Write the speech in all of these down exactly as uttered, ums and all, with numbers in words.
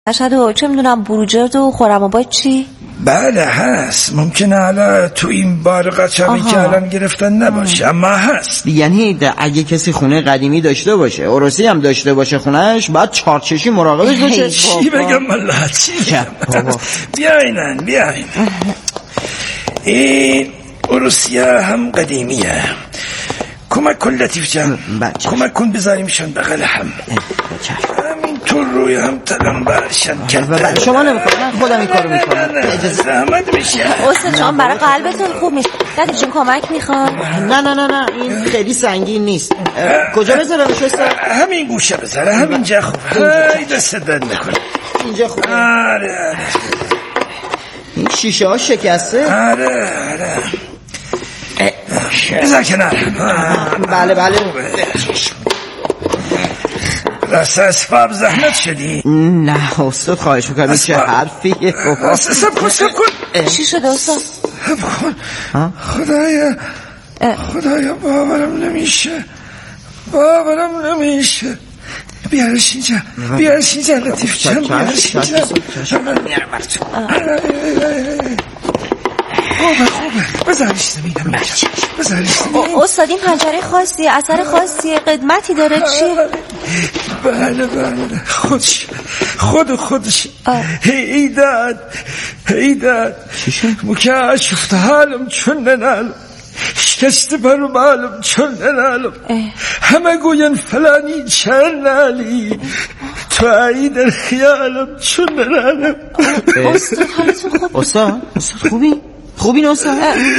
اشهد و چه میدونم بروجرد و خورم آباد چی؟ بله هست. ممکنه حالا تو این بار قاچاقی که الان گرفتن نباشه، اما هست. یعنی اگه کسی خونه قدیمی داشته باشه، عروسی هم داشته باشه خونهش، باید چارچشی مراقبش باشه. چی بگم والله چی بگم. بیاینن بیاین. این عروسیه هم قدیمیه. کمک کن لطیف جان، کمک کن بذاریمشان بغل هم. همینطور روی هم تلم برشن کرده. شما نمیخواد، من خودم این کارو میکنم. زحمت میشه. استاد شما برای قلبتون خوب میشه. دادی جون کمک میخوام. نه نه نه نه این خیلی سنگین نیست. کجا بذارمش استاد؟ همین گوشه بذاره، همینجا خوبه. ای دست درد نکنه. اینجا خوبه. آره آره. این شیشه ها شکسته؟ آره آره. بذار کنار. بله بله. راست اسباب زحمت شدی؟ نه استاد خواهش میکنم. چه حرفیه؟ سب کن سب کن. چی شده استاد؟ سب کن. خدایا خدایا باورم نمیشه، باورم نمیشه. بیارش اینجا، بیارش اینجا لطیف جان، بیارش اینجا. خوبه خوبه بذارش زمینم بذارش زمینم. استاد این پنجره خاصی اثر خاصی قدمتی داره چی؟ بله بله خودش خود خودش هیداد هیداد مکه شفت حالم چون ننالم، شکست برو معلوم چون ننالم. همه گوین فلانی چر نالی، تو ای در خیالم چون ننالم. استاد حالتون خوب؟ استاد استاد خوبی؟ خوبی استاد؟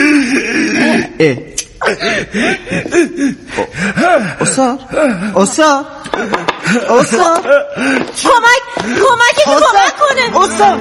استاد استاد استاد کمک کمک کمک کنه استاد.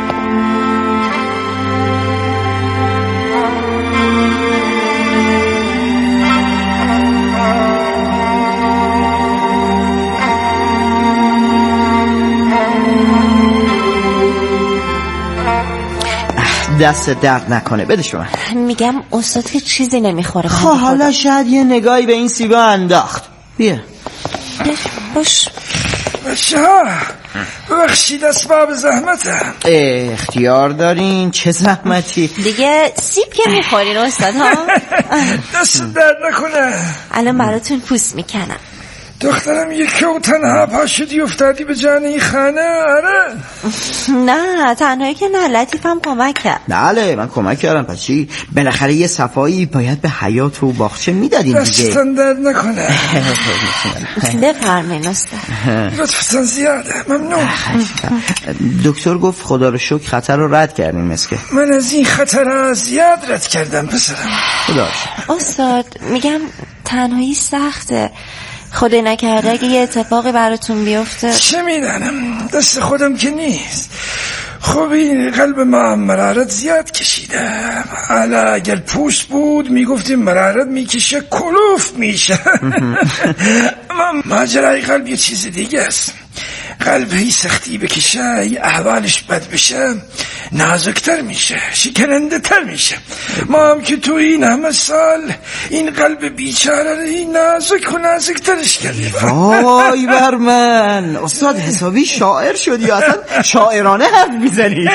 دست درد نکنه، بده شما. میگم استاد که چیزی نمیخوره. خب حالا شاید یه نگاهی به این سیبا انداخت. بیا باش. بچه ها ببخشید اسباب زحمتم. اختیار دارین، چه زحمتی دیگه. سیب که میخورین استاد ها. دست درد نکنه. الان براتون پوست میکنم. دخترم یکی و تنها پا شدی افتادی به جان این خانه. آره نه تنهایی که نه، لطیفم کمک کرد. بله من کمک کردم. پس چی؟ بالاخره یه صفایی باید به حیات و باغچه میدادین دیگه. دستن درد نکنه. بفرمایین استاد. لطفتان زیاده، ممنون. دکتر گفت خدا رو شکر خطر رو رد کردین مسکه. من از این خطر زیاد رد کردم پسرم. خدا استاد میگم تنهایی سخته، خدای نکرده اگه یه اتفاقی براتون بیفته. چه میدانم، دست خودم که نیست. خب این قلب ما مرارت زیاد کشیده. حالا اگر پوست بود میگفتیم مرارت میکشه کلوف میشه. اما ماجرای قلب یه چیز دیگه است. قلب هی سختی بکشه، هی احوالش بد بشه، نازکتر میشه، شکننده تر میشه. ما هم که تو این همه سال این قلب بیچاره رو این نازک و نازکترش کردیم. وای بر من استاد حسابی شاعر شدی، اصلا شاعرانه حرف میزنی.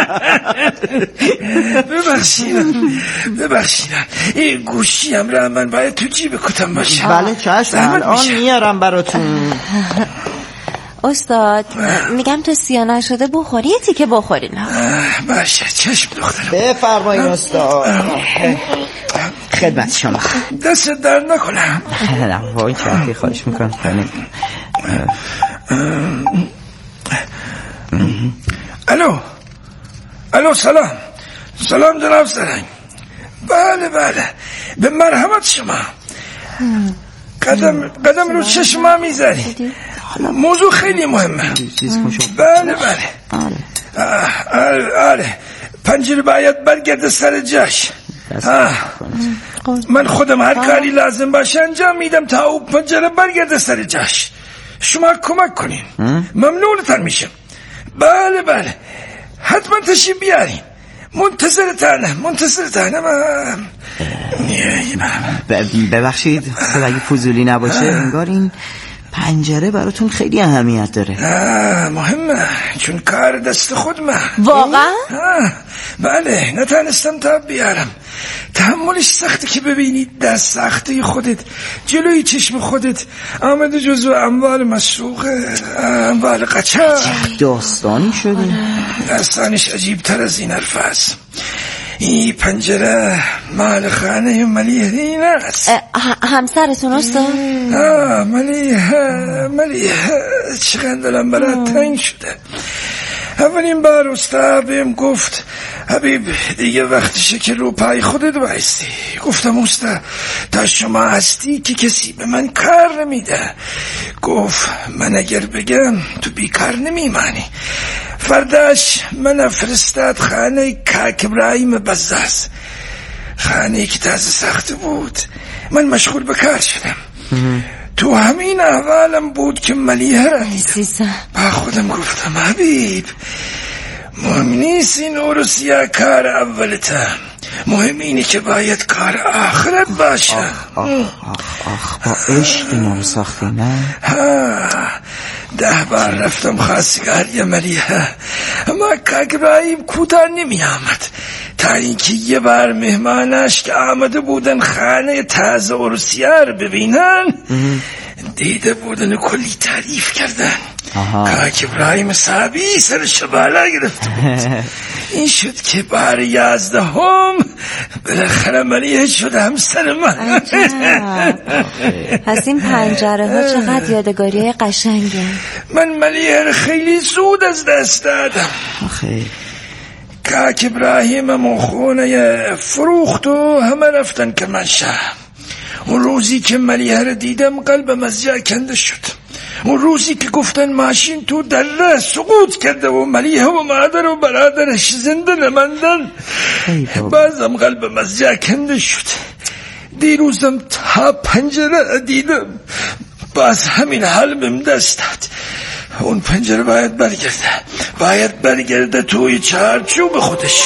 ببخشید ببخشید این گوشی هم را من باید تو جیب کتم باشه. بله چشم الان میارم براتون. استاد میگم تو سیا نشده بخوری، یه تیکه بخورین. باشه چشم دخترم. بفرمایید استاد. خدمت شما. دست در نکنم. نه وای چرتی خواهش میکنم. الو الو سلام سلام جناب سرنگ. بله بله به مرحمت شما. قدم قدم رو چشم میذاری. موضوع خیلی مهمه. بله بله آره آره پنجره باید برگرده سر جاش. من خودم هر کاری لازم باشه انجام میدم تا او پنجره برگرده سر جاش. شما کمک کنین ممنونتان میشم. بله بله حتما تشریف بیارین. منتظرتانم منتظرتانم. ببخشید اگه فضولی نباشه انگار این پنجره براتون خیلی اهمیت داره. نه مهمه، چون کار دست خود من. واقعا؟ بله، نتانستم تا بیارم. تحملش سخته که ببینید دست سخته خودت جلوی چشم خودت آمده جزو اموال مسروقه، اموال قاچاق. داستانی شده. داستانش عجیب تر از این حرف است. این پنجره مال خانه ملیحه این است. همسرتون است؟ آه ملیحه ملیحه چقدر دلم برات تنگ شده. اولین بار استاد بهم گفت حبیب دیگه وقتشه که رو پای خودت بایستی. گفتم استاد تا شما هستی که کسی به من کار نمیده. گفت من اگر بگم تو بیکار نمیمانی. فرداش من فرستاد خانه کاک ابراهیم بزاز، خانه که تازه ساخته بود. من مشغول به کار شدم. تو همین احوالم بود که ملیحه را دیدم. با خودم گفتم حبیب مهم نیست این عروسیه کار اولته، مهم اینه که باید کار آخرت باشه. آخ آخ آخ آخ با عشق اینا رو ساختی نه؟ ها ده بار رفتم خواستگاری ملیحه، اما کاک ابراهیم کوتاه نمی آمد تا اینکه یه بار مهمانش که آمده بودن خانه تازه عروسیه رو ببینن دیده بودن کلی تعریف کردن. کاک ابراهیم صاحبی سرش بالا گرفته بود. این شد که بار یازدهم بالاخره ملیحه شد همسر من. پس این پنجره ها چقدر یادگاری قشنگه. من ملیحه خیلی زود از دست دادم. کاک ابراهیم مخونه فروخت و همه رفتن که من شم. اون روزی که ملیحه رو دیدم قلبم از جا کنده شد. اون روزی که گفتن ماشین تو دره سقوط کرده و ملیحه و مادر و برادرش زنده نماندن، بازم قلبم از جا کنده شد. دیروزم تا پنجره دیدم باز همین حال بهم دست داد. اون پنجره باید برگرده، باید برگرده توی چارچوب خودش.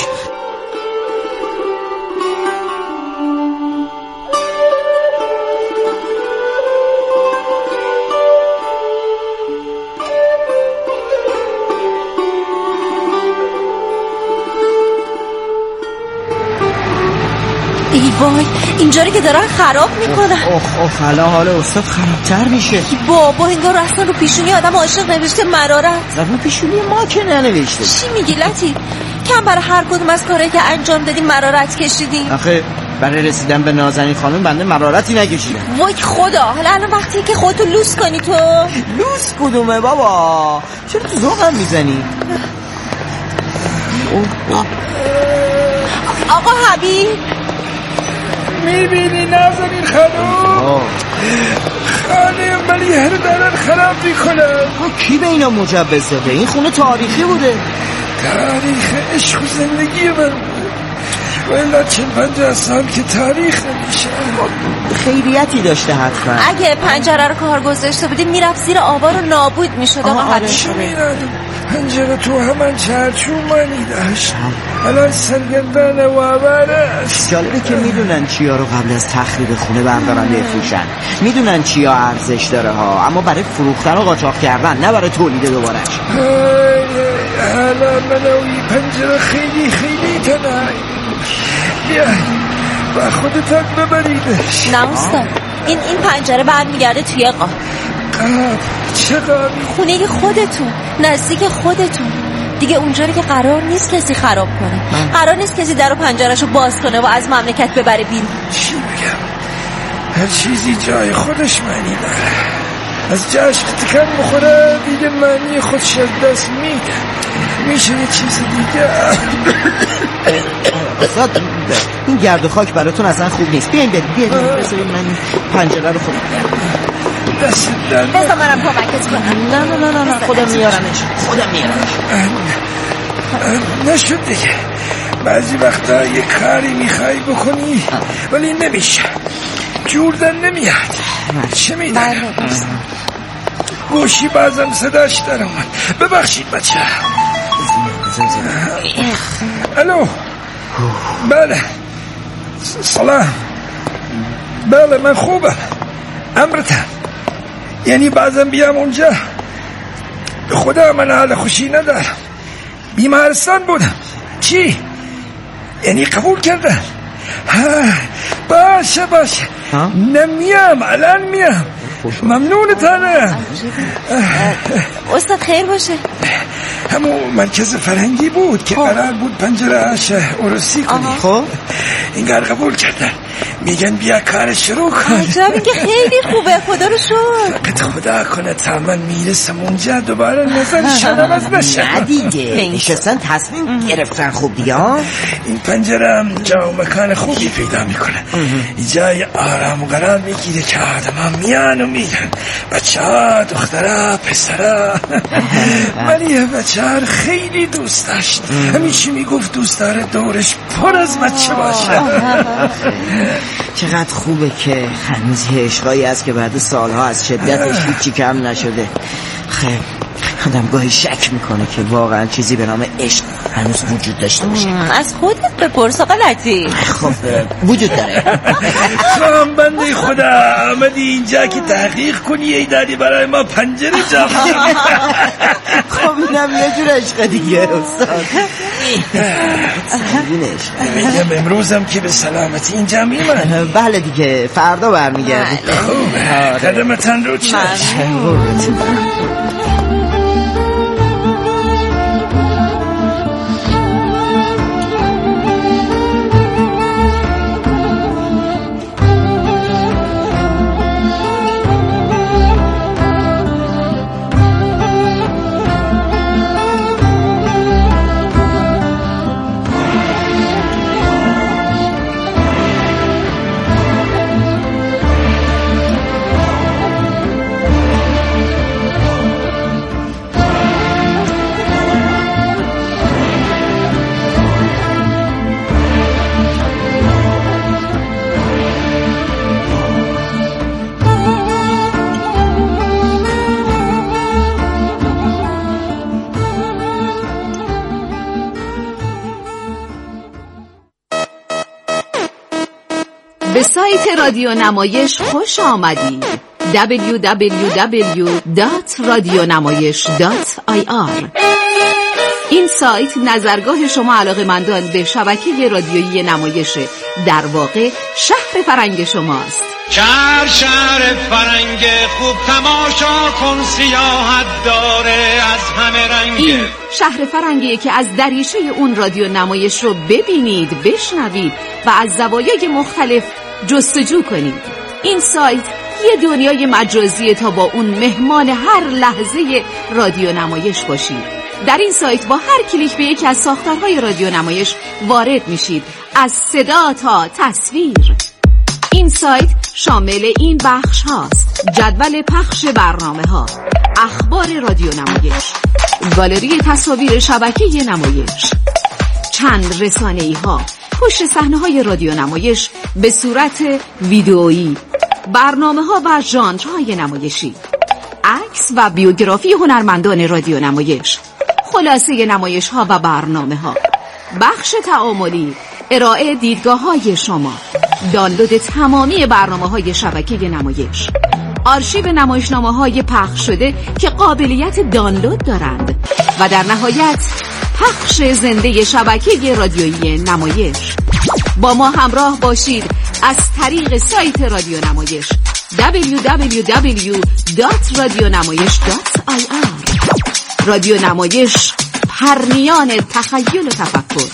ای وای اینجوری که دارن خراب میکنن. اوه اوه حالا حال استاد خرابتر میشه. بابا انگار اصلا رو پیشونی آدم عاشق نوشته مرارت. رو پیشونی ما که ننوشته. چی میگی لطیف؟ کم برای هر کدوم از کارهایی که انجام دادیم مرارت کشیدیم؟ آخه برای رسیدن به نازنین خانم بنده مرارتی نکشیدم. وای خدا، حالا الان وقتی که خودتو لوس کنی تو. لوس کدومه بابا؟ چرا تو ذوقم میزنی؟ آقا حبیب میبینی نازنین خانم خانه ملیحه رو دارن خراب میکنن. کی به اینا مجوز داده؟ این خونه تاریخی بوده. تاریخ عشق و زندگی من ولی چند پنجاه سال که تاریخ نمیشه. خیریتی داشته حتما. اگه پنجره رو کار گذاشته بودیم میرفت زیر آبا رو نابود میشد. آقا آره چی میرادم پنجره تو همان چارچوب مانی داشت، الان سرگردان و آواره. جالبه که میدونن چیا رو قبل از تخریب خونه بردارن بفروشن. میدونن چیا ارزش داره ها، اما برای فروختن و قاچاق کردن، نه برای تولید دوبارش. حالا منوی پنجره خیلی خیلی تنهایی. بیا با خودتان ببریدش. نه استاد، این این پنجره برمیگرده توی قاب. قاب؟ چه قابی؟ خونه خودتون، نزدیک خودتون دیگه، اونجوری که قرار نیست کسی خراب کنه. من. قرار نیست کسی در و پنجرهشو باز کنه و از مملکت ببره بیرون. چی بگم؟ هر چیزی جای خودش معنی داره. از جاش که تکن بخوره دیگه معنی خودش از دست میده، میشه یه چیز دیگه. استاد این گرد و خاک براتون اصلا خوب نیست. بیاین بریم بیاین بذارید من این پنجره رو خودم دست در بذار منم کمکت کنم. نه نه نه نه خودم میارمش خودم میارمش. نشد دیگه. بعضی وقتا یه کاری میخوای بکنی ولی نمیشه، جوردن نمیاد. چه میدارم گوشی بازم صداش در اومد. ببخشید بچه. الو بله سلام. بله من خوبم، امرتم. یعنی بعضم بیام اونجا. به خدا من حال خوشی ندارم. بیمارستان بودم. چی؟ یعنی قبول کردن؟ ها باشه باشه نمیام الان میام. ممنونتانم. استاد خیر باشه. همون مرکز فرهنگی بود که قرار بود پنجره اش عروسی کنی. خب اینگار قبول کردن. میگن بیا کار شروع کن. عجب میگه خیلی خوبه. خدا رو شکر. فقط خدا کنه تا من میرسم اونجا دوباره نظرشان عوض نشه. نه دیگه نشستن تصمیم گرفتن. خوب دیگه این پنجره هم جا و مکان خوبی پیدا میکنه. جای آرام قرار میگیره که آدم ها میان و میرن. بچه ها دخترها پسرها. ولی یه بچه ها خیلی دوست داشت. همیشه میگفت دوست داره دورش پر از بچه باشه. چقدر خوبه که هنوز یه عشقایی هست که بعد سالها از شدتش هیچی کم نشده. خیلی آدم گاهی شک میکنه که واقعا چیزی به نام عشق هنوز وجود داشته باشه. از خودت بپرس آقا لطیف. خب وجود داره. خواهم بنده خدا آمدی اینجا که تحقیق کنی ای دادی برای ما پنجره جا. خب اینم یه جور عشق دیگه استاد. میگم امروزم که به سلامتی اینجا میمن. بله دیگه فردا برمیگردی. خوبه قدمتن رو چشم. به سایت رادیو نمایش خوش آمدید. دبلیو دبلیو دبلیو دات رادیونمایش دات آی آر. این سایت نظرگاه شما علاقه‌مندان به شبکه رادیویی نمایش، در واقع شهر فرنگ شماست. شهر شهر فرنگ خوب تماشا کن، سیاحت داره از همه رنگ. این شهر فرنگیه که از دریچه اون رادیو نمایش رو ببینید، بشنوید و از زوایای مختلف جستجو کنید. این سایت یه دنیای مجازیه تا با اون مهمان هر لحظه رادیو نمایش باشید. در این سایت با هر کلیک به یکی از ساختارهای رادیو نمایش وارد میشید، از صدا تا تصویر. این سایت شامل این بخش هاست: جدول پخش برنامه ها، اخبار رادیو نمایش، گالری تصاویر شبکه نمایش، چند رسانه‌ای ها، پشت صحنه های رادیو نمایش به صورت ویدئویی، برنامه ها و ژانرهای نمایشی، عکس و بیوگرافی هنرمندان رادیو نمایش، خلاصه نمایش ها و برنامه ها، بخش تعاملی، ارائه دیدگاه های شما، دانلود تمامی برنامه های شبکه نمایش، آرشیو نمایشنامه های پخش شده که قابلیت دانلود دارند و در نهایت پخش زنده شبکه رادیویی نمایش. با ما همراه باشید از طریق سایت رادیو نمایش دبلیو دبلیو دبلیو دات رادیونمایش دات آی آر. رادیو نمایش، پرنیان تخیل و تفکر.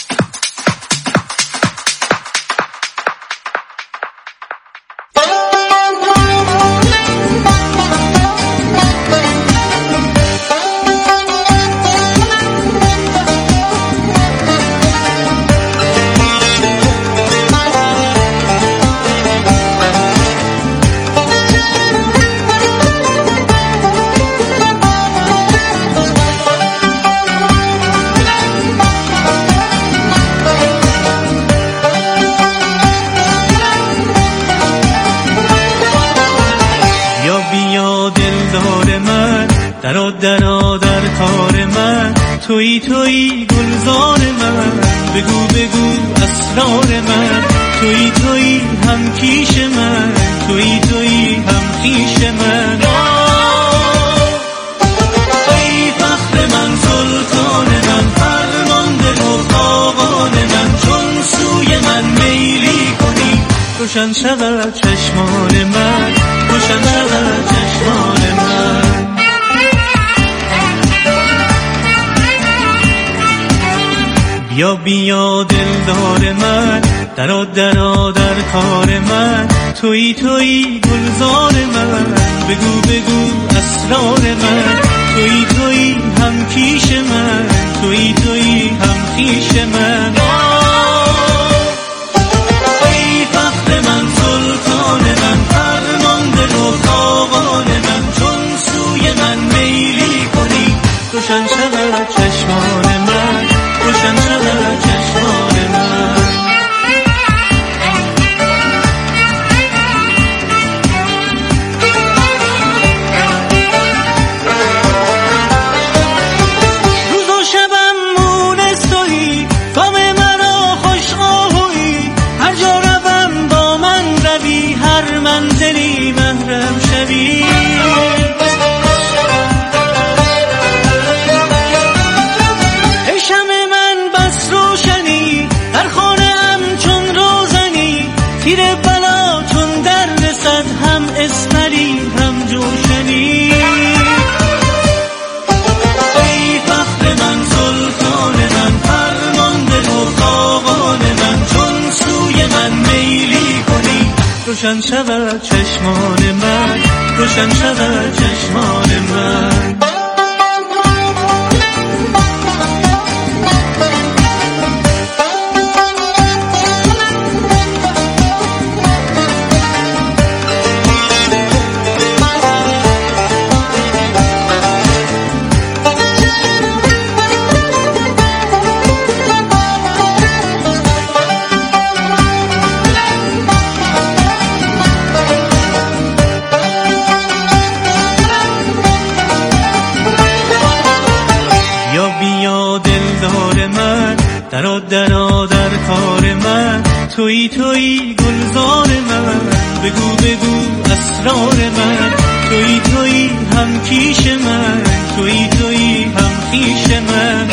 درا درا در کار من، تویی تویی گلزار من، بگو بگو اسرار من، تویی تویی هم کیش من، تویی تویی هم خویش من. روشن شود چشمان من، روشن شود چشمان من. بیا بیا دلدار من، درا درا در کار من، تویی تویی گلزار من، بگو بگو اسرار من، تویی تویی هم کیش من، تویی تویی هم خویش من. ای فخر من، سلطان من، فرمانده و خاقان من، چون سوی من میلی کنی روشن شود چشمان من، روشن شود چشمان من. روز و شبم مونس تویی، غم مرا خوش آهویی، هر جا روم با من روی، هر منزلی محرم شوی. تیر بلا چون در رسد، هم اسمری هم جوشنی. ای فخر من، سلطان من، فرمانده و خاقان من، چون سوی من میلی کنی روشن شود چشمان من، روشن شود چشمان من. درا درا در کار من، تویی تویی گلزار من، بگو بگو اسرار من، تویی تویی هم کیش من، تویی تویی هم خویش من.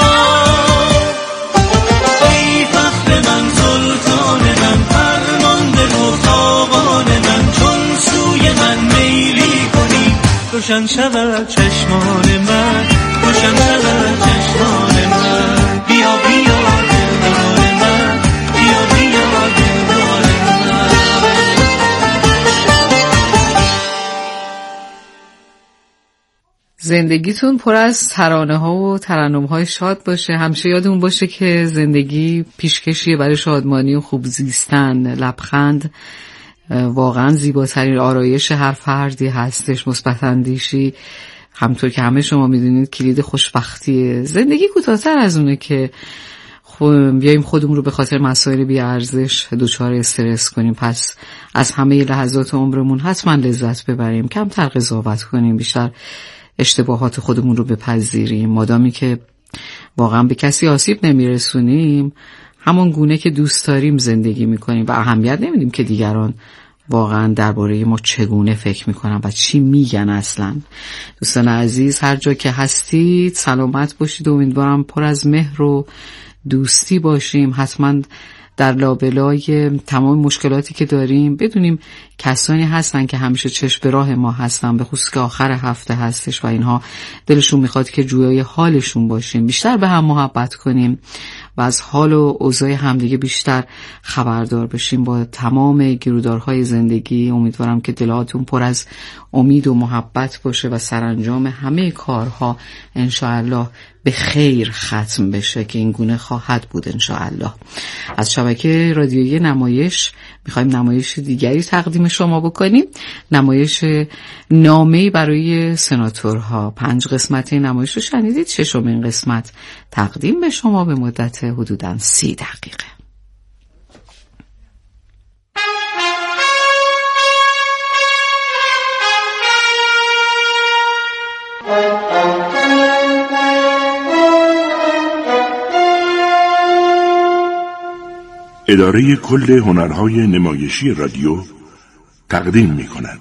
ای فخر من، سلطان من، فرمانده و خاقان من، چون سوی من میلی کنی روشن شود چشمان من، روشن شود چشمان من. بیا بیا دلدار من، بیا بیا دلدار من. زندگیتون پر از ترانه ها و ترنم های شاد باشه. همیشه یادمون باشه که زندگی پیشکشیه برای شادمانی و خوب زیستن. لبخند واقعا زیباترین آرایش هر فردی هستش. مثبت اندیشی همطور که همه شما میدونید کلید خوشبختیه. زندگی کوتاه‌تر از اونه که بیایم خودمون رو به خاطر مسائل بی ارزش دچار استرس کنیم. پس از همه لحظات عمرمون حتما لذت ببریم، کمتر قضاوت کنیم، بیشتر اشتباهات خودمون رو بپذیریم. مادامی که واقعا به کسی آسیب نمیرسونیم، همون گونه که دوست داریم زندگی میکنیم و اهمیت نمیدیم که دیگران واقعا درباره ما چگونه فکر میکنن و چی میگن. اصلا دوستان عزیز، هر جا که هستید سلامت باشید و امیدوارم پر از مهر و دوستی باشیم. حتما در لابلای تمام مشکلاتی که داریم بدونیم کسانی هستن که همیشه چشم به راه ما هستن، به خصوص که آخر هفته هستش و اینها دلشون میخواد که جویای حالشون باشیم، بیشتر به هم محبت کنیم و از حال و اوضاع همدیگه بیشتر خبردار بشیم. با تمام گیرودارهای زندگی امیدوارم که دلاتون پر از امید و محبت باشه و سرانجام همه کارها انشاءالله به خیر ختم بشه که این گونه خواهد بود انشاءالله. از شبکه رادیویی نمایش میخوایم نمایش دیگری تقدیم شما بکنیم، نمایش نامه‌ای برای سناتورها. پنج قسمت نمایش رو شنیدید، ششمین قسمت تقدیم به شما به مدت حدوداً سی دقیقه. اداره کل هنرهای نمایشی رادیو تقدیم می کند.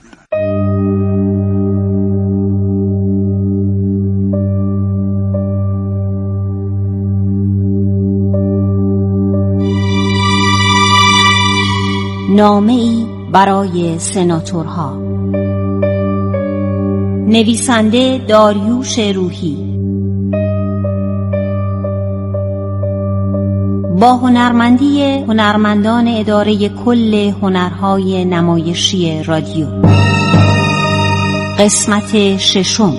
نامه‌ای برای سناتورها. نویسنده داریوش روحی، با هنرمندی هنرمندان اداره کل هنرهای نمایشی رادیو. قسمت ششم.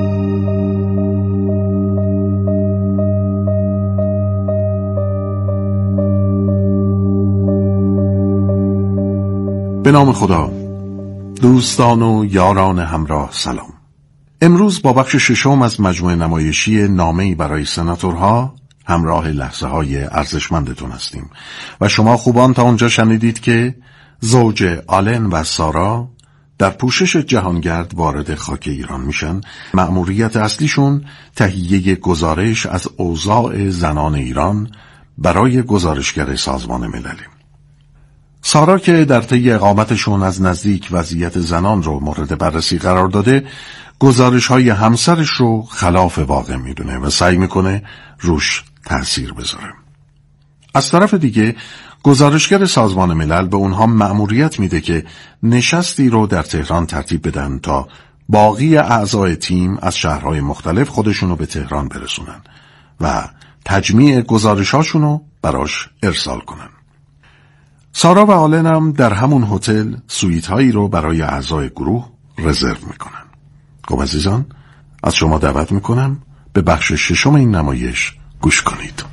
به نام خدا. دوستان و یاران همراه سلام. امروز با بخش ششم از مجموعه نمایشی نامه‌ای برای سناتورها همراه لحظه های ارزشمندتون هستیم و شما خوبان تا اونجا شنیدید که زوج آلن و سارا در پوشش جهانگرد وارد خاک ایران میشن. مأموریت اصلیشون تهیه گزارش از اوضاع زنان ایران برای گزارشگر سازمان ملل. سارا که در طی اقامتشون از نزدیک وضعیت زنان رو مورد بررسی قرار داده، گزارش های همسرش رو خلاف واقع میدونه و سعی میکنه روش تأثیر بذاره. از طرف دیگه گزارشگر سازمان ملل به اونها مأموریت میده که نشستی رو در تهران ترتیب بدن تا باقی اعضای تیم از شهرهای مختلف خودشونو به تهران برسونن و تجمیع گزارشاشون رو براش ارسال کنن. سارا و آلن هم در همون هتل سویت هایی رو برای اعضای گروه رزرو میکنن. خب عزیزان، از شما دعوت میکنم به بخش ششم این نمایش گوش کنید.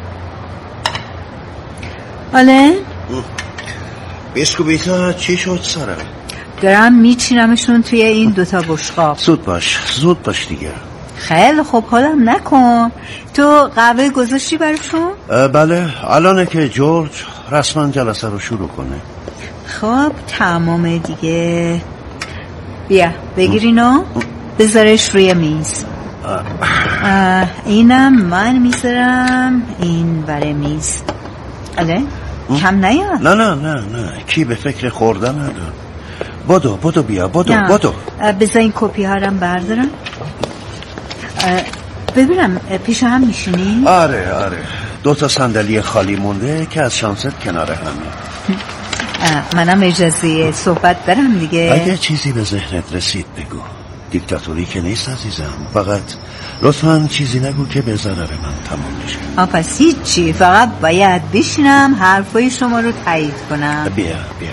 آلن؟ بیسکویتا چی شد سارا؟ دارم میچینمشون توی این دوتا بشقاب. زود باش زود باش دیگه. خیلی خوب، حالم نکن. تو قهوه گذاشتی براشون؟ بله، الانه که جورج رسما جلسه رو شروع کنه. خب تمامه دیگه. بیا بگیر اینو بذارش روی میز. اینم من میذارم این بره میز. اله کم نیاد؟ نه نه نه نه کی به فکر خوردن ندار. بدو بدو بیا بدو بدو. بذار این کپی ها رو بردارم. ببینم پیش هم میشینی؟ آره آره، دو تا صندلی خالی مونده که از شانست کنار همه. منم اجازه صحبت دارم دیگه. اگه چیزی به ذهنت رسید بگو. دیکتاتوری که نیست عزیزم. فقط لطفاً چیزی نگو که به ضرر من تمام بشه. آ پس هیچی، فقط باید بشینم حرفای شما رو تایید کنم. بیا بیا.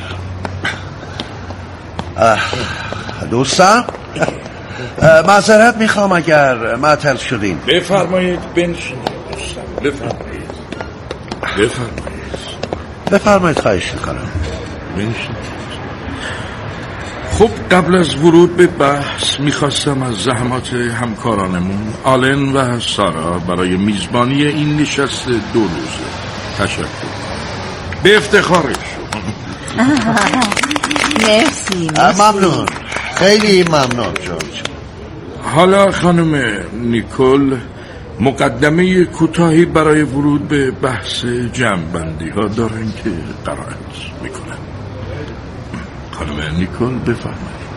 دوستان معذرت میخوام اگر معطل شدین. بفرمایید بنشینید دوستان. بفرمایید بفرمایید بفرمایید خواهش میکنم. بنشینید. خب قبل از ورود به بحث میخواستم از زحمات همکارانمون آلن و سارا برای میزبانی این نشست دو روزه تشکر کنم. به افتخارشون. مرسی. ممنون، خیلی ممنون جورج. حالا خانم نیکول مقدمه کوتاهی برای ورود به بحث جمع‌بندی ها دارن که قرائت میکنن. خانم نیکول بفرمایید.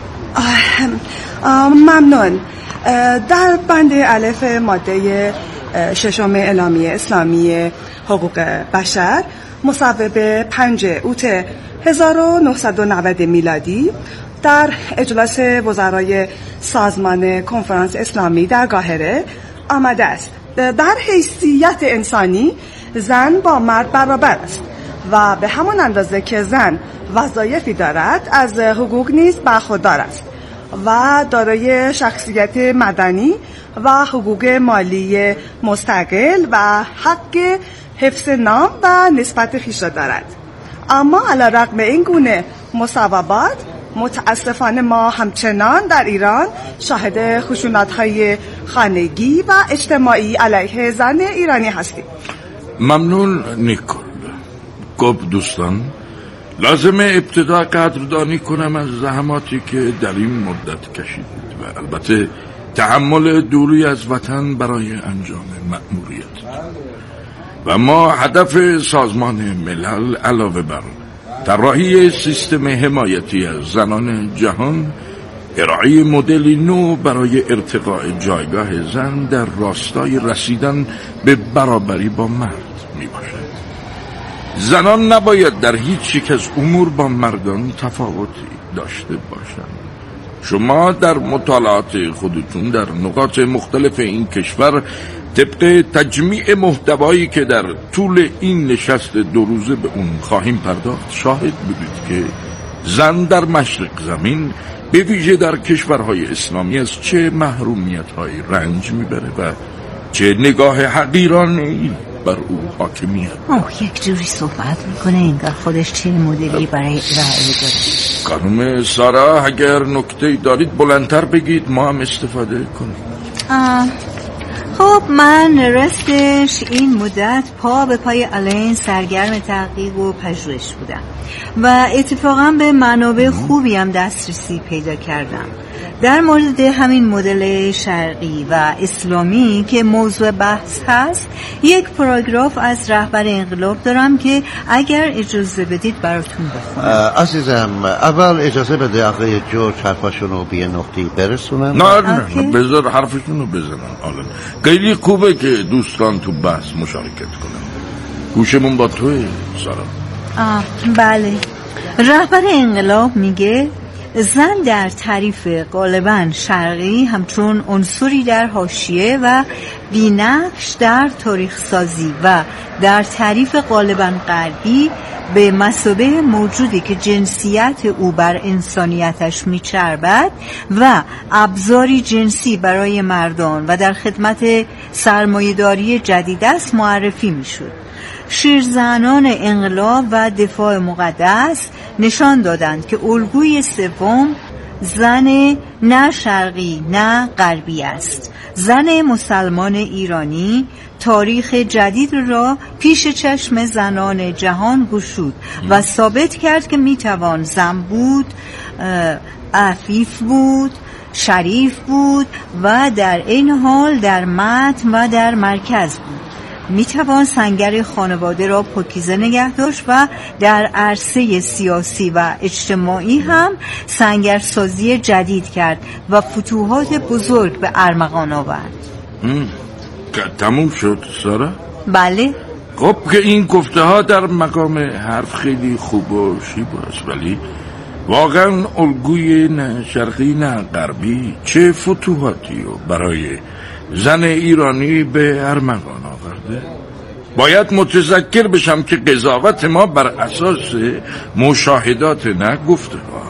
ممنون. در بند الف ماده ششم اعلامیه اسلامی حقوق بشر مصوب پنج اوت هزار و نهصد و نود میلادی در اجلاس وزرای سازمان کنفرانس اسلامی در قاهره آمده است در حیثیت انسانی زن با مرد برابر است و به همان اندازه که زن وظایفی دارد از حقوق نیز برخوردار است و دارای شخصیت مدنی و حقوق مالی مستقل و حق حفظ نام و نسبت خویش دارد. اما علی رغم این گونه مصوبات متاسفانه ما همچنان در ایران شاهد خشونت‌های خانگی و اجتماعی علیه زن ایرانی هستیم. ممنون نیکول. خب دوستان، لازمه ابتدا قدردانی کنم از زحماتی که در این مدت کشیدید و البته تحمل دوری از وطن برای انجام مأموریت. و ما هدف سازمان ملل علاوه بر طراحی سیستم حمایتی از زنان جهان، ارائه مدلی نو برای ارتقاء جایگاه زن در راستای رسیدن به برابری با مرد می باشد. زنان نباید در هیچ یک از امور با مردان تفاوتی داشته باشند. شما در مطالعات خودتون در نقاط مختلف این کشور طبق تجمیع محتوایی که در طول این نشست دو روزه به اون خواهیم پرداخت شاهد بودید که زن در مشرق زمین به ویژه در کشورهای اسلامی از چه محرومیت‌های رنج میبره و چه نگاه حقیرانه‌ای بر او حاکمیت. اوه یک جوری صحبت میکنه انگار خودش چه مدلی برای ارائه داره. خانم سارا اگر نکته دارید بلندتر بگید ما هم استفاده کنیم. آه. خب من راستش این مدت پا به پای آلین سرگرم تحقیق و پژوهش بودم و اتفاقا به منابع خوبی هم دسترسی پیدا کردم در مورد همین مدل شرقی و اسلامی که موضوع بحث هست. یک پاراگراف از رهبر انقلاب دارم که اگر اجازه بدید براتون بخونم. عزیزم اول اجازه بده آقای جورج حرفاشونو به نقطه‌ای برسونم. نه نه بذار حرفشونو بزنن. آلن خیلی خوبه که دوستان تو بحث مشارکت کنن. گوشمون با توی سارا. آه بله. رهبر انقلاب میگه زن در تعریف غالباً شرقی همچون عنصری در حاشیه و بی‌نقش در تاریخ سازی و در تعریف غالباً غربی به مثابه موجودی که جنسیت او بر انسانیتش میچربد و ابزاری جنسی برای مردان و در خدمت سرمایه‌داری جدید است معرفی میشد. شیرزنان انقلاب و دفاع مقدس نشان دادند که الگوی سوم زن نه شرقی نه غربی است. زن مسلمان ایرانی تاریخ جدید را پیش چشم زنان جهان گشود و ثابت کرد که میتوان زن بود، عفیف بود، شریف بود و در این حال در متن و در مرکز بود. میتوان سنگر خانواده را پاکیزه نگه داشت و در عرصه سیاسی و اجتماعی هم سنگرسازی جدید کرد و فتوحات بزرگ به ارمغان آورد. تموم شد سارا؟ بله. خب که این گفته ها در مقام حرف خیلی خوب و شیباست، ولی واقعا الگوی نه شرقی نه غربی چه فتوحاتی و برای زن ایرانی به ارمغان آورده؟ باید متذکر بشم که قضاوت ما بر اساس مشاهدات نه گفته ها.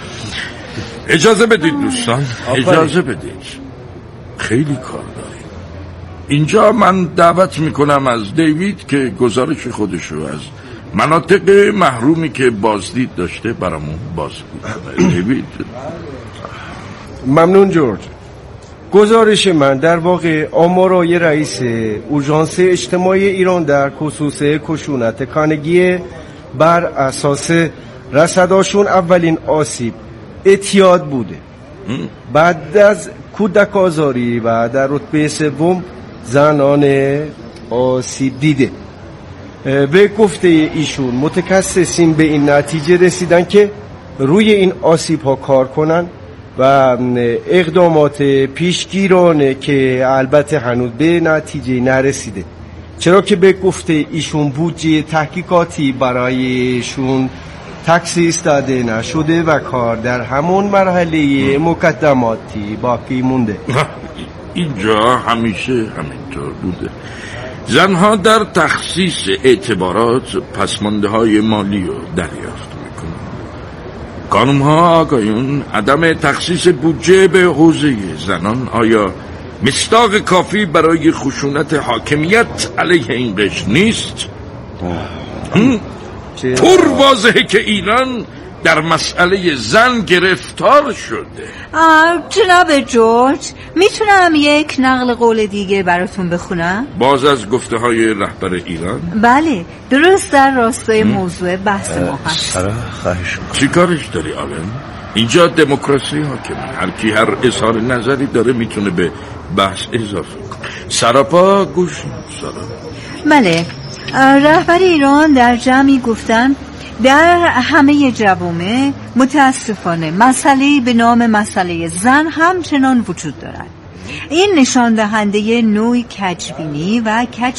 اجازه بدید دوستان، اجازه بدید، خیلی کار داریم اینجا. من دعوت میکنم از دیوید که گزارش خودشو از مناطق محرومی که بازدید داشته برامون باز کنه. دیوید. ممنون جورج. گزارش من در واقع آمارای رئیس اورژانس اجتماعی ایران در خصوص خشونت خانگی بر اساس رصداشون اولین آسیب اعتیاد بوده، بعد از کودک آزاری و در رتبه سوم زنان آسیب دیده. به گفته ایشون متخصصین به این نتیجه رسیدن که روی این آسیب ها کار کنن و اقدامات پیشگیرانه که البته هنوز به نتیجه نرسیده، چرا که به گفته ایشون بودجه تحقیقاتی برایشون تخصیص داده نشده و کار در همون مرحله مقدماتی باقی مونده. اینجا همیشه همینطور بوده. زنها در تخصیص اعتبارات پسمانده های مالی رو دریافت میکنن. خانم ها آقایون، عدم تخصیص بودجه به حوزه زنان آیا مصداق کافی برای خشونت حاکمیت علیه این قشر نیست؟ پر واضحه که ایران در مسئله زن گرفتار شده. جناب جورج، میتونم یک نقل قول دیگه براتون بخونم؟ باز از گفته های رهبر ایران؟ بله، درست در راستای موضوع بحث ما هست. سارا خواهش میکنم. چی کارش داری آلن؟ اینجا دموکراسی حاکمه، هر کی هر اظهار نظری داره میتونه به بحث اضافه کنه. سراپا گوش سارا. بله، رهبر ایران در جمعی گفتن در همه جوامع متاسفانه مسئله‌ای به نام مسئله زن همچنان وجود دارد. این نشان دهنده نوعی کجبینی و کج